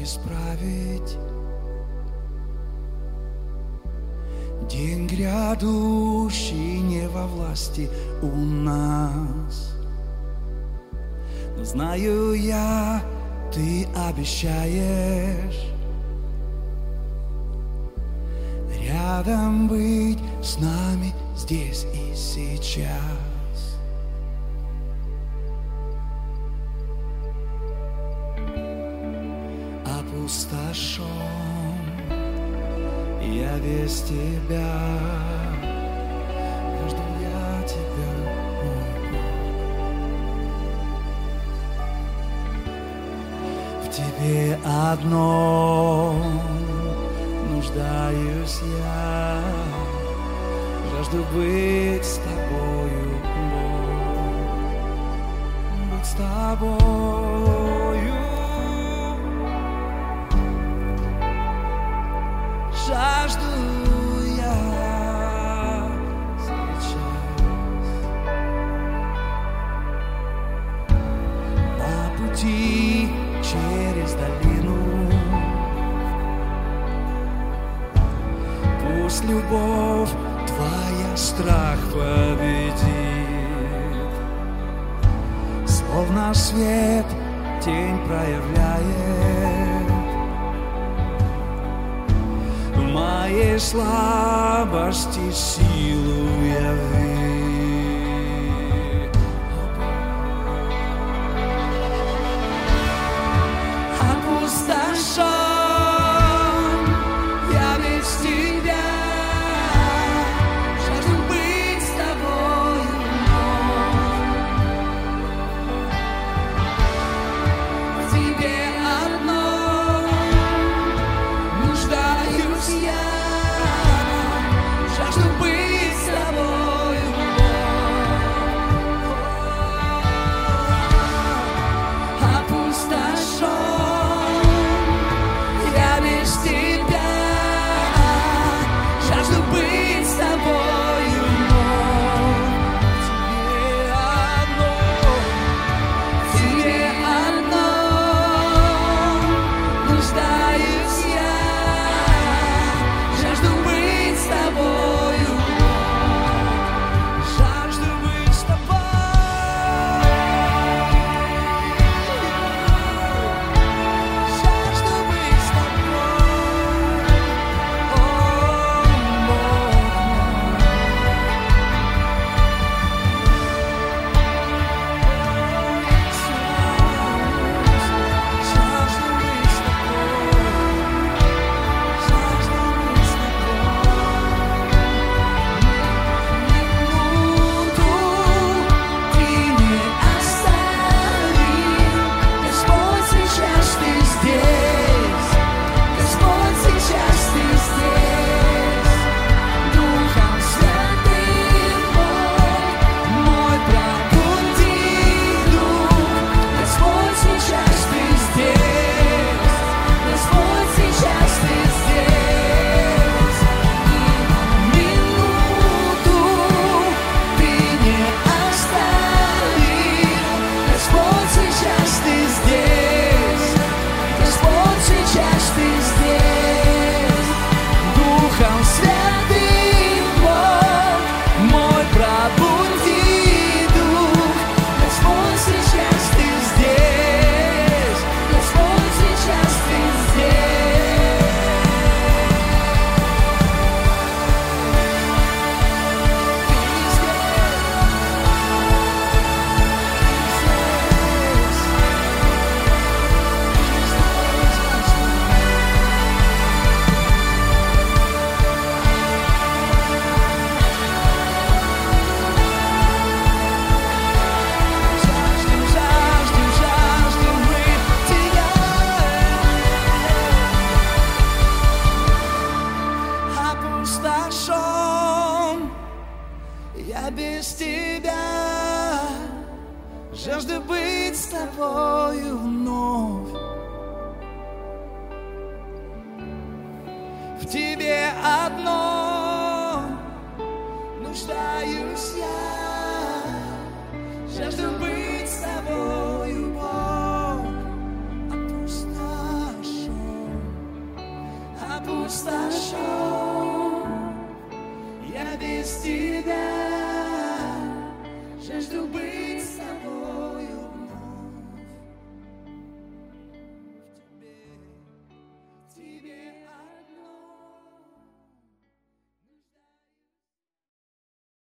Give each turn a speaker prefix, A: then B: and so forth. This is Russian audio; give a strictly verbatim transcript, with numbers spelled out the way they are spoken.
A: исправить. День грядущий не во власти у нас, но знаю я, ты обещаешь рядом быть с нами здесь и сейчас. Опустошен я без тебя, жду я тебя, мой Бог. В тебе одном нуждаюсь я, жажду быть с тобою, Бог, быть с тобою. Жажду я сейчас на пути через долину. Пусть любовь твоя страх победит, словно свет тень проявляет. В моей слабости силу яви. Опустошен я без тебя, жажду быть с тобою, в тебе одном нуждаюсь я, жажду быть с тобою, опустошен я без тебя, жажду быть с тобою, в тебе одно, в тебе одно нуждаюсь я, жажду быть с тобою, жажду быть с тобой, жажду быть с тобой, о, Бог опустошен я без тебя, жажду быть с тобою вновь, в тебе одно нуждаюсь я, жажду быть с тобою, Бог, опустошен. опустошен. Я без тебя жажду быть.